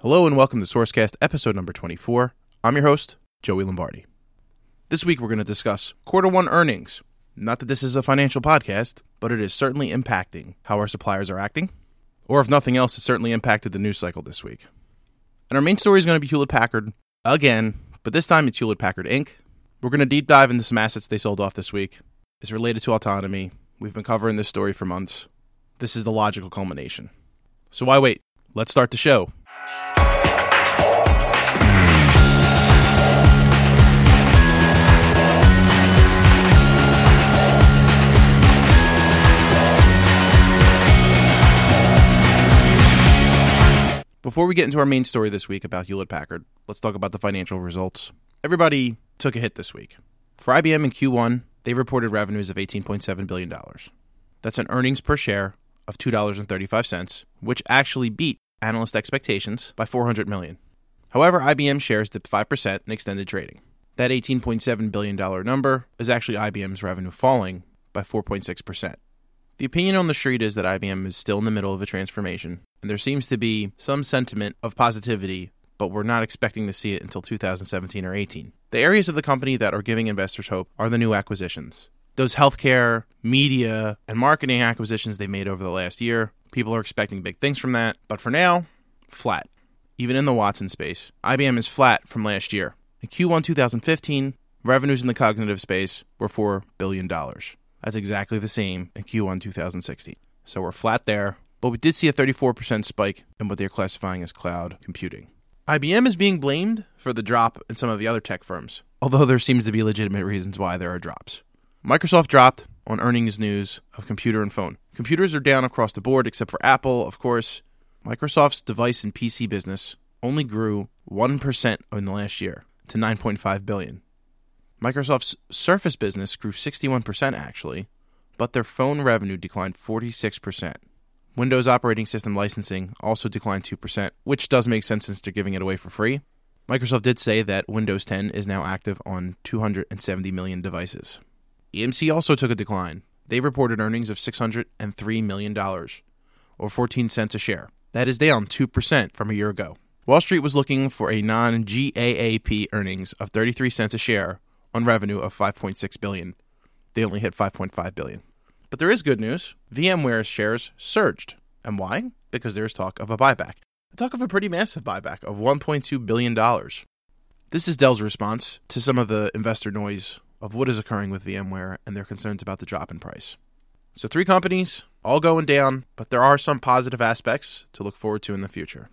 Hello and welcome to Sourcecast episode number 24. I'm your host, Joey Lombardi. This week we're going to discuss quarter one earnings. Not that this is a financial podcast, but it is certainly impacting how our suppliers are acting. Or if nothing else, it certainly impacted the news cycle this week. And our main story is going to be Hewlett-Packard again, but this time it's Hewlett-Packard Inc. We're going to deep dive into some assets they sold off this week. It's related to autonomy. We've been covering this story for months. This is the logical culmination. So why wait? Let's start the show. Before we get into our main story this week about Hewlett-Packard, let's talk about the financial results. Everybody took a hit this week. For IBM in Q1, they reported revenues of $18.7 billion. That's an earnings per share of $2.35, which actually beat analyst expectations by $400 million. However, IBM shares dipped 5% in extended trading. That $18.7 billion number is actually IBM's revenue falling by 4.6%. The opinion on the street is that IBM is still in the middle of a transformation, and there seems to be some sentiment of positivity, but we're not expecting to see it until 2017 or 18. The areas of the company that are giving investors hope are the new acquisitions. Those healthcare, media, and marketing acquisitions they made over the last year, people are expecting big things from that, but for now, flat. Even in the Watson space, IBM is flat from last year. In Q1 2015, revenues in the cognitive space were $4 billion. That's exactly the same in Q1 2016. So we're flat there, but we did see a 34% spike in what they're classifying as cloud computing. IBM is being blamed for the drop in some of the other tech firms, although there seems to be legitimate reasons why there are drops. Microsoft dropped on earnings news of computer and phone. Computers are down across the board except for Apple, of course. Microsoft's device and PC business only grew 1% in the last year to $9.5 billion. Microsoft's Surface business grew 61% actually, but their phone revenue declined 46%. Windows operating system licensing also declined 2%, which does make sense since they're giving it away for free. Microsoft did say that Windows 10 is now active on 270 million devices. EMC also took a decline. They reported earnings of $603 million, or 14 cents a share. That is down 2% from a year ago. Wall Street was looking for a non-GAAP earnings of 33 cents a share on revenue of $5.6 billion. They only hit $5.5 billion. But there is good news. VMware shares surged. And why? Because there's talk of a buyback. Talk of a pretty massive buyback of $1.2 billion. This is Dell's response to some of the investor noise of what is occurring with VMware and their concerns about the drop in price. So 3 companies, all going down, but there are some positive aspects to look forward to in the future.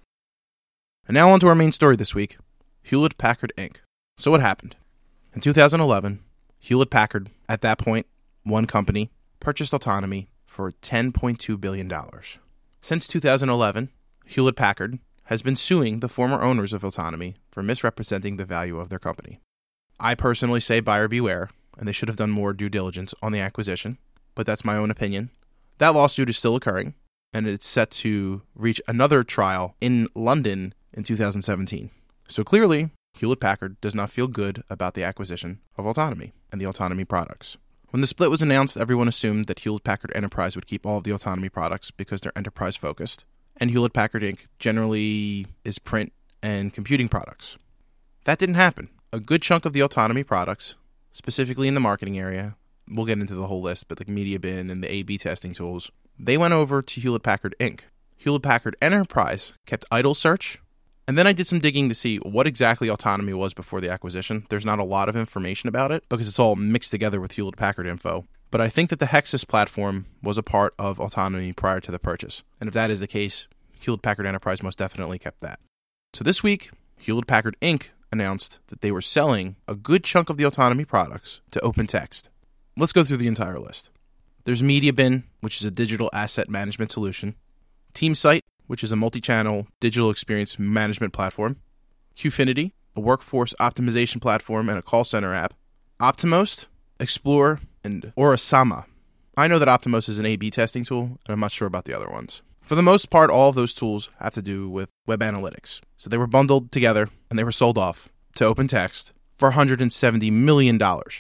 And now on to our main story this week, Hewlett-Packard Inc. So what happened? In 2011, Hewlett-Packard, at that point, one company, purchased Autonomy for $10.2 billion. Since 2011, Hewlett-Packard has been suing the former owners of Autonomy for misrepresenting the value of their company. I personally say buyer beware, and they should have done more due diligence on the acquisition, but that's my own opinion. That lawsuit is still occurring, and it's set to reach another trial in London in 2017. So clearly, Hewlett-Packard does not feel good about the acquisition of Autonomy and the Autonomy products. When the split was announced, everyone assumed that Hewlett-Packard Enterprise would keep all of the Autonomy products because they're enterprise-focused, and Hewlett-Packard Inc. generally is print and computing products. That didn't happen. A good chunk of the Autonomy products, specifically in the marketing area, we'll get into the whole list, but like MediaBin and the A/B testing tools, they went over to Hewlett-Packard Inc. Hewlett-Packard Enterprise kept idle search, and then I did some digging to see what exactly Autonomy was before the acquisition. There's not a lot of information about it because it's all mixed together with Hewlett-Packard info. But I think that the Hexus platform was a part of Autonomy prior to the purchase. And if that is the case, Hewlett-Packard Enterprise most definitely kept that. So this week, Hewlett-Packard Inc. announced that they were selling a good chunk of the Autonomy products to OpenText. Let's go through the entire list. There's MediaBin, which is a digital asset management solution. TeamSite, which is a multi-channel digital experience management platform. Qfinity, a workforce optimization platform and a call center app. Optimost, Explore, and Orasama. I know that Optimost is an A/B testing tool, and I'm not sure about the other ones. For the most part, all of those tools have to do with web analytics. So they were bundled together, and they were sold off to OpenText for $170 million.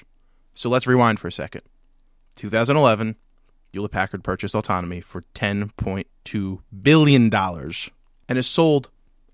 So let's rewind for a second. 2011, Hewlett-Packard purchased Autonomy for $10.2 billion and has sold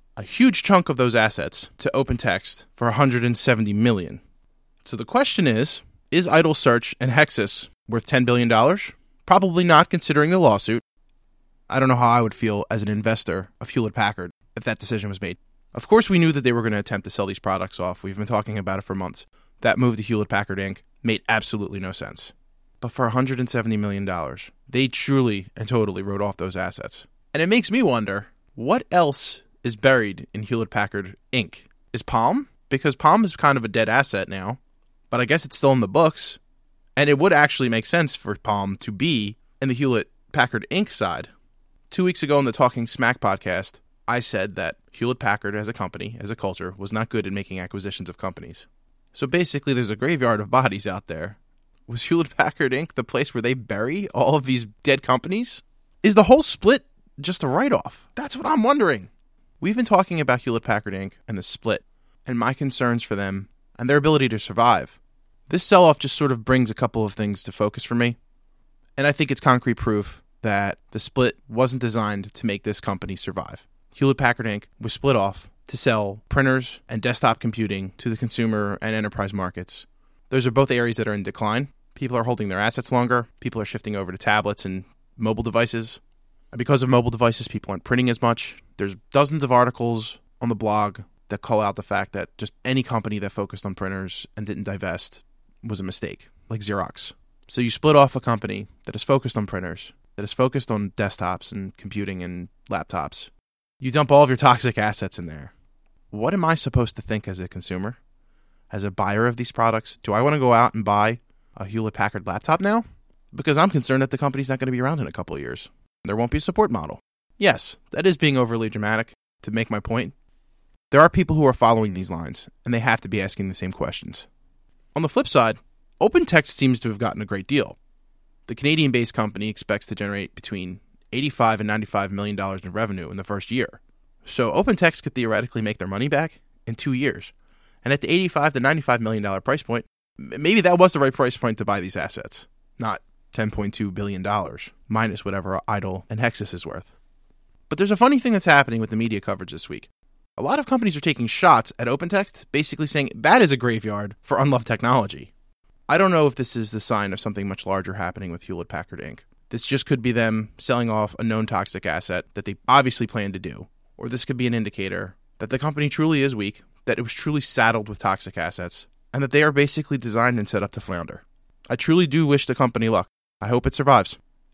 a huge chunk of those assets to OpenText for $170 million. So the question is Idle Search and Hexis worth $10 billion? Probably not, considering the lawsuit. I don't know how I would feel as an investor of Hewlett-Packard if that decision was made. Of course, we knew that they were going to attempt to sell these products off. We've been talking about it for months. That move to Hewlett-Packard Inc. made absolutely no sense. But for $170 million, they truly and totally wrote off those assets. And it makes me wonder, what else is buried in Hewlett-Packard Inc.? Is Palm? Because Palm is kind of a dead asset now, but I guess it's still in the books. And it would actually make sense for Palm to be in the Hewlett-Packard Inc. side. 2 weeks ago on the Talking Smack podcast, I said that Hewlett-Packard as a company, as a culture, was not good at making acquisitions of companies. So basically, there's a graveyard of bodies out there. Was Hewlett-Packard Inc. the place where they bury all of these dead companies? Is the whole split just a write-off? That's what I'm wondering. We've been talking about Hewlett-Packard Inc. and the split, and my concerns for them, and their ability to survive. This sell-off just sort of brings a couple of things to focus for me, and I think it's concrete proof that the split wasn't designed to make this company survive. Hewlett-Packard Inc. was split off to sell printers and desktop computing to the consumer and enterprise markets. Those are both areas that are in decline. People are holding their assets longer. People are shifting over to tablets and mobile devices. And because of mobile devices, people aren't printing as much. There's dozens of articles on the blog that call out the fact that just any company that focused on printers and didn't divest was a mistake, like Xerox. So you split off a company that is focused on printers, that is focused on desktops and computing and laptops. You dump all of your toxic assets in there. What am I supposed to think as a consumer? As a buyer of these products? Do I want to go out and buy a Hewlett-Packard laptop now? Because I'm concerned that the company's not going to be around in a couple of years. There won't be a support model. Yes, that is being overly dramatic to make my point. There are people who are following these lines, and they have to be asking the same questions. On the flip side, OpenText seems to have gotten a great deal. The Canadian-based company expects to generate between $85 and $95 million in revenue in the first year. So OpenText could theoretically make their money back in 2 years. And at the $85 to $95 million price point, maybe that was the right price point to buy these assets, not $10.2 billion, minus whatever Idle and Hexis is worth. But there's a funny thing that's happening with the media coverage this week. A lot of companies are taking shots at OpenText, basically saying that is a graveyard for unloved technology. I don't know if this is the sign of something much larger happening with Hewlett-Packard Inc. This just could be them selling off a known toxic asset that they obviously plan to do. Or this could be an indicator that the company truly is weak, that it was truly saddled with toxic assets, and that they are basically designed and set up to flounder. I truly do wish the company luck. I hope it survives.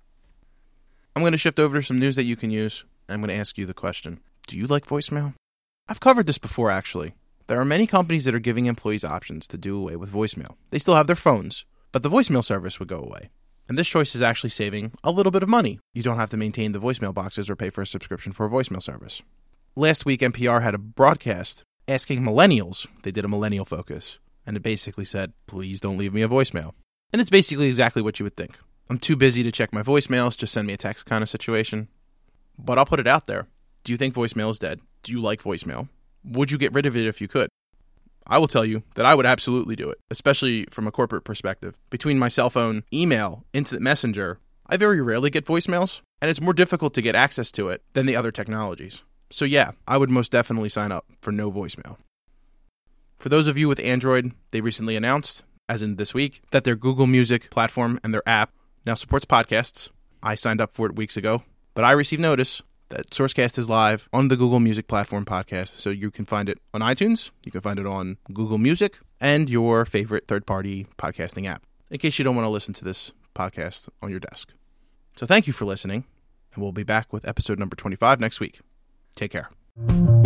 I'm going to shift over to some news that you can use, and I'm going to ask you the question, do you like voicemail? I've covered this before, actually. There are many companies that are giving employees options to do away with voicemail. They still have their phones, but the voicemail service would go away. And this choice is actually saving a little bit of money. You don't have to maintain the voicemail boxes or pay for a subscription for a voicemail service. Last week, NPR had a broadcast asking millennials, they did a millennial focus, and it basically said, please don't leave me a voicemail. And it's basically exactly what you would think. I'm too busy to check my voicemails, just send me a text kind of situation. But I'll put it out there. Do you think voicemail is dead? Do you like voicemail? Would you get rid of it if you could? I will tell you that I would absolutely do it, especially from a corporate perspective. Between my cell phone, email, instant messenger, I very rarely get voicemails, and it's more difficult to get access to it than the other technologies. So yeah, I would most definitely sign up for no voicemail. For those of you with Android, they recently announced, as in this week, that their Google Music platform and their app now supports podcasts. I signed up for it weeks ago, but I received notice that Sourcecast is live on the Google Music platform podcast, so you can find it on iTunes, you can find it on Google Music, and your favorite third-party podcasting app, in case you don't want to listen to this podcast on your desk. So thank you for listening, and we'll be back with episode number 25 next week. Take care.